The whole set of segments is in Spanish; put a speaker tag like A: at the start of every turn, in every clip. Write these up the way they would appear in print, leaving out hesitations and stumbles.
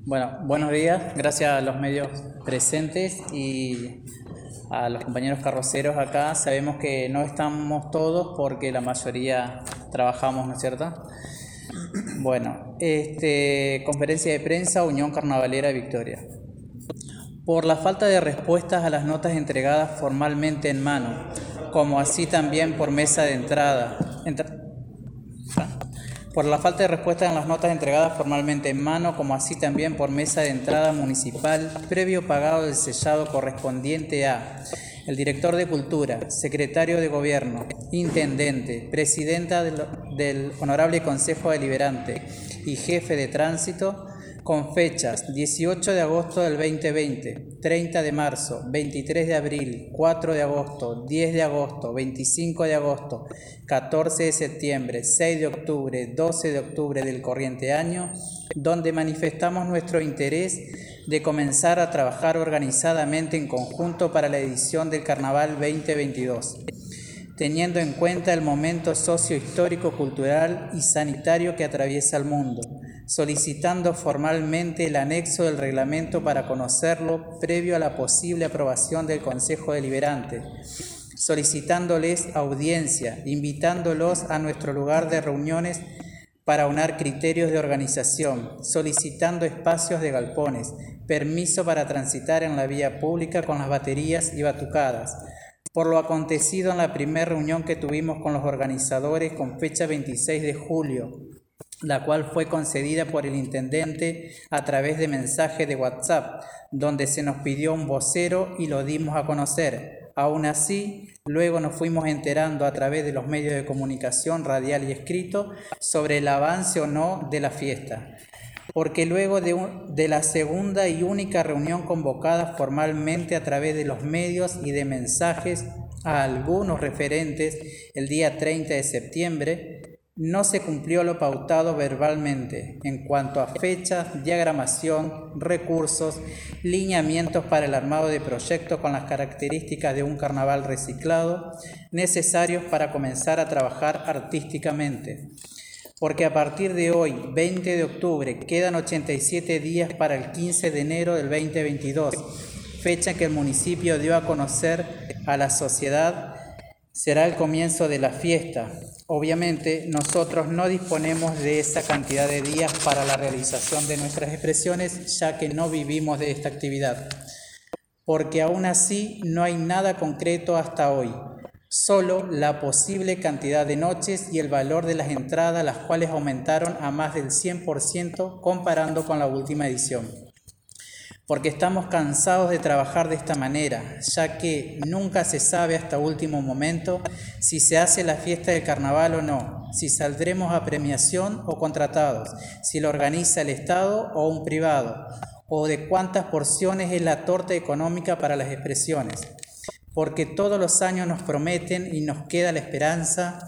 A: Bueno, buenos días. Gracias a los medios presentes y a los compañeros carroceros acá. Sabemos que no estamos todos porque la mayoría trabajamos, ¿no es cierto? Bueno, conferencia de prensa Unión Carnavalera Victoria. Por la falta de respuestas a las notas entregadas formalmente en mano, como así también por mesa de entrada. Por la falta de respuesta en las notas entregadas formalmente en mano, como así también por mesa de entrada municipal, previo pagado del sellado correspondiente a el director de Cultura, secretario de Gobierno, intendente, presidenta del Honorable Consejo Deliberante y jefe de tránsito, con fechas 18 de agosto del 2020, 30 de marzo, 23 de abril, 4 de agosto, 10 de agosto, 25 de agosto, 14 de septiembre, 6 de octubre, 12 de octubre del corriente año, donde manifestamos nuestro interés de comenzar a trabajar organizadamente en conjunto para la edición del Carnaval 2022. Teniendo en cuenta el momento sociohistórico, cultural y sanitario que atraviesa el mundo, solicitando formalmente el anexo del reglamento para conocerlo previo a la posible aprobación del Consejo Deliberante, solicitándoles audiencia, invitándolos a nuestro lugar de reuniones para aunar criterios de organización, solicitando espacios de galpones, permiso para transitar en la vía pública con las baterías y batucadas, por lo acontecido en la primera reunión que tuvimos con los organizadores con fecha 26 de julio, la cual fue concedida por el intendente a través de mensaje de WhatsApp, donde se nos pidió un vocero y lo dimos a conocer. Aún así, luego nos fuimos enterando a través de los medios de comunicación radial y escrito sobre el avance o no de la fiesta. Porque luego de la segunda y única reunión convocada formalmente a través de los medios y de mensajes a algunos referentes el día 30 de septiembre, no se cumplió lo pautado verbalmente en cuanto a fechas, diagramación, recursos, lineamientos para el armado de proyectos con las características de un carnaval reciclado necesarios para comenzar a trabajar artísticamente. Porque a partir de hoy, 20 de octubre, quedan 87 días para el 15 de enero del 2022, fecha que el municipio dio a conocer a la sociedad, será el comienzo de la fiesta. Obviamente, nosotros no disponemos de esa cantidad de días para la realización de nuestras expresiones, ya que no vivimos de esta actividad. Porque aún así no hay nada concreto hasta hoy. Solo la posible cantidad de noches y el valor de las entradas, las cuales aumentaron a más del 100% comparando con la última edición. Porque estamos cansados de trabajar de esta manera, ya que nunca se sabe hasta último momento si se hace la fiesta del carnaval o no, si saldremos a premiación o contratados, si lo organiza el Estado o un privado, o de cuántas porciones es la torta económica para las expresiones. Porque todos los años nos prometen y nos queda la esperanza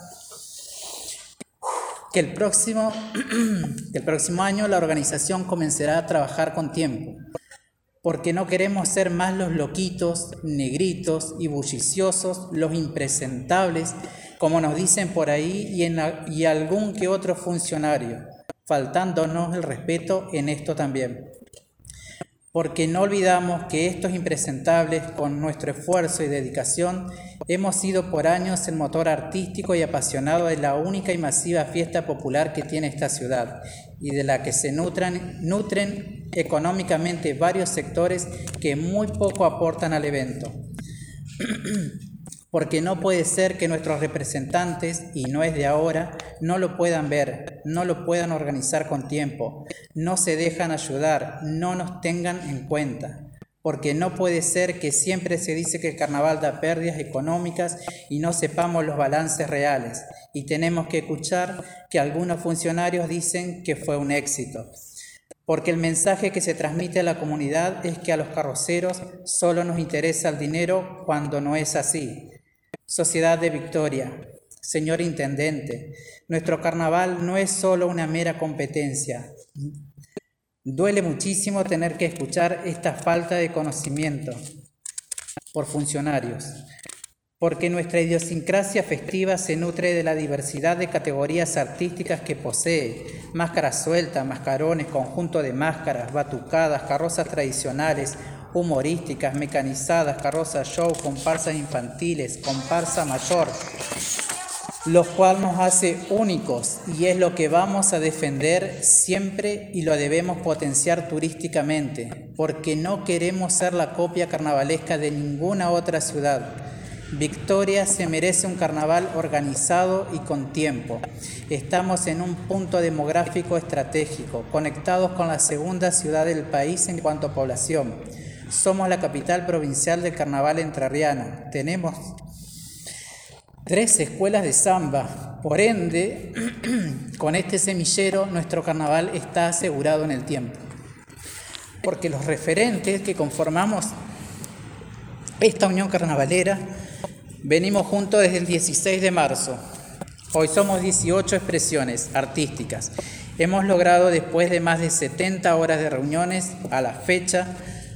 A: que el próximo año la organización comenzará a trabajar con tiempo. Porque no queremos ser más los loquitos, negritos y bulliciosos, los impresentables, como nos dicen por ahí, y algún que otro funcionario, faltándonos el respeto en esto también. Porque no olvidamos que estos impresentables, con nuestro esfuerzo y dedicación, hemos sido por años el motor artístico y apasionado de la única y masiva fiesta popular que tiene esta ciudad, y de la que se nutren económicamente varios sectores que muy poco aportan al evento. Porque no puede ser que nuestros representantes, y no es de ahora, no lo puedan ver, no lo puedan organizar con tiempo, no se dejan ayudar, no nos tengan en cuenta. Porque no puede ser que siempre se dice que el carnaval da pérdidas económicas y no sepamos los balances reales, y tenemos que escuchar que algunos funcionarios dicen que fue un éxito. Porque el mensaje que se transmite a la comunidad es que a los carroceros solo nos interesa el dinero cuando no es así. Sociedad de Victoria, señor intendente, nuestro carnaval no es solo una mera competencia. Duele muchísimo tener que escuchar esta falta de conocimiento por funcionarios, porque nuestra idiosincrasia festiva se nutre de la diversidad de categorías artísticas que posee: máscara suelta, mascarones, conjunto de máscaras, batucadas, carrozas tradicionales, humorísticas, mecanizadas, carrozas show, comparsas infantiles, comparsa mayor, lo cual nos hace únicos y es lo que vamos a defender siempre y lo debemos potenciar turísticamente, porque no queremos ser la copia carnavalesca de ninguna otra ciudad. Victoria se merece un carnaval organizado y con tiempo. Estamos en un punto demográfico estratégico, conectados con la segunda ciudad del país en cuanto a población. Somos la capital provincial del carnaval entrerriano. Tenemos 3 escuelas de samba. Por ende, con este semillero, nuestro carnaval está asegurado en el tiempo. Porque los referentes que conformamos esta unión carnavalera venimos juntos desde el 16 de marzo. Hoy somos 18 expresiones artísticas. Hemos logrado, después de más de 70 horas de reuniones a la fecha,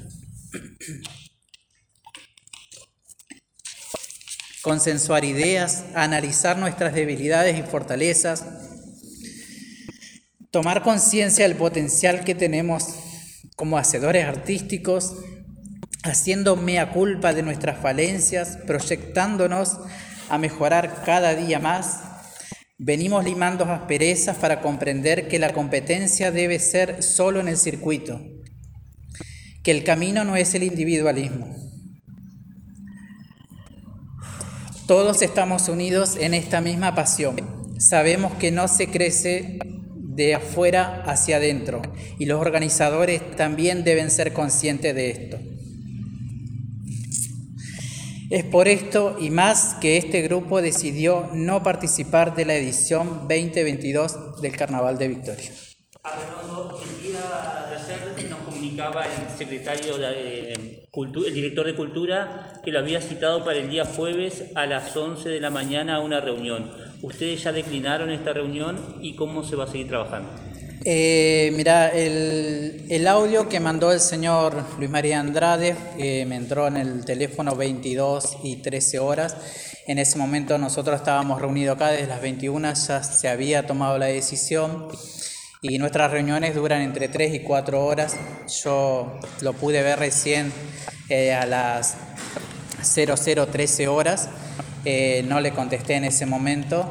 A: consensuar ideas, analizar nuestras debilidades y fortalezas, tomar conciencia del potencial que tenemos como hacedores artísticos, haciendo mea culpa de nuestras falencias, proyectándonos a mejorar cada día más. Venimos limando asperezas para comprender que la competencia debe ser solo en el circuito, que el camino no es el individualismo. Todos estamos unidos en esta misma pasión. Sabemos que no se crece de afuera hacia adentro y los organizadores también deben ser conscientes de esto. Es por esto y más que este grupo decidió no participar de la edición 2022 del Carnaval de Victoria.
B: Arredondo, el día de ayer nos comunicaba el secretario el director de Cultura, que lo había citado para el día jueves a las 11 de la mañana a una reunión. ¿Ustedes ya declinaron esta reunión y cómo se va a seguir trabajando?
A: Mira, el audio que mandó el señor Luis María Andrade me entró en el teléfono 22 y 13 horas. En ese momento nosotros estábamos reunidos acá desde las 21, ya se había tomado la decisión y nuestras reuniones duran entre 3 y 4 horas. Yo lo pude ver recién a las 00:13 horas, no le contesté en ese momento.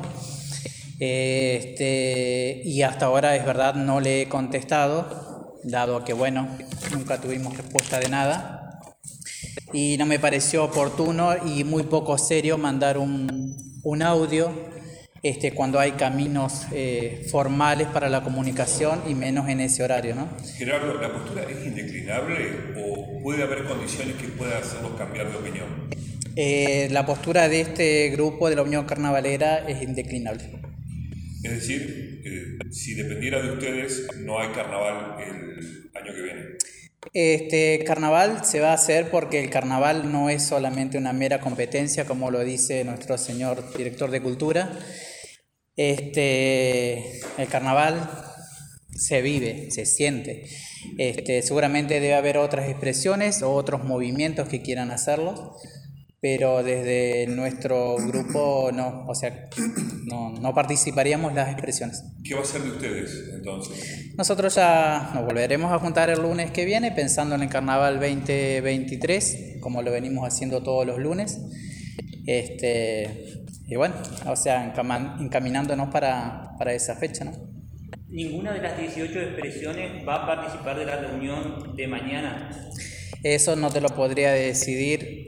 A: Y hasta ahora es verdad no le he contestado, dado que bueno, nunca tuvimos respuesta de nada y no me pareció oportuno y muy poco serio mandar un audio cuando hay caminos formales para la comunicación y menos en ese horario, ¿no?
C: Gerardo, ¿la postura es indeclinable o puede haber condiciones que puedan hacerlos cambiar de opinión?
A: La postura de este grupo de la Unión Carnavalera es indeclinable.
C: Es decir, si dependiera de ustedes, no hay carnaval el año que viene.
A: Este carnaval se va a hacer porque el carnaval no es solamente una mera competencia, como lo dice nuestro señor director de Cultura. El carnaval se vive, se siente. Seguramente debe haber otras expresiones o otros movimientos que quieran hacerlo, pero desde nuestro grupo no, o sea, no participaríamos en las expresiones.
C: ¿Qué va a ser de ustedes entonces?
A: Nosotros ya nos volveremos a juntar el lunes que viene pensando en el Carnaval 2023, como lo venimos haciendo todos los lunes. Y bueno, o sea, encaminándonos para esa fecha, ¿no?
B: ¿Ninguna de las 18 expresiones va a participar de la reunión de mañana?
A: Eso no te lo podría decir.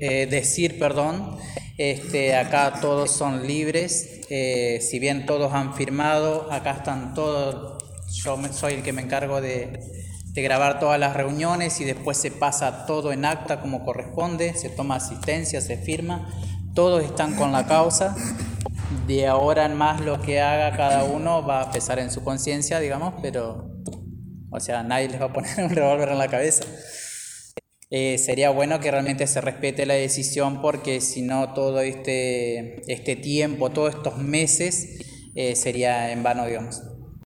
A: Acá todos son libres, si bien todos han firmado, acá están todos, yo soy el que me encargo de grabar todas las reuniones y después se pasa todo en acta como corresponde, se toma asistencia, se firma, todos están con la causa. De ahora en más lo que haga cada uno va a pesar en su conciencia, digamos, pero, o sea, nadie les va a poner un revólver en la cabeza. Sería bueno que realmente se respete la decisión porque si no todo este tiempo, todos estos meses sería en vano, digamos.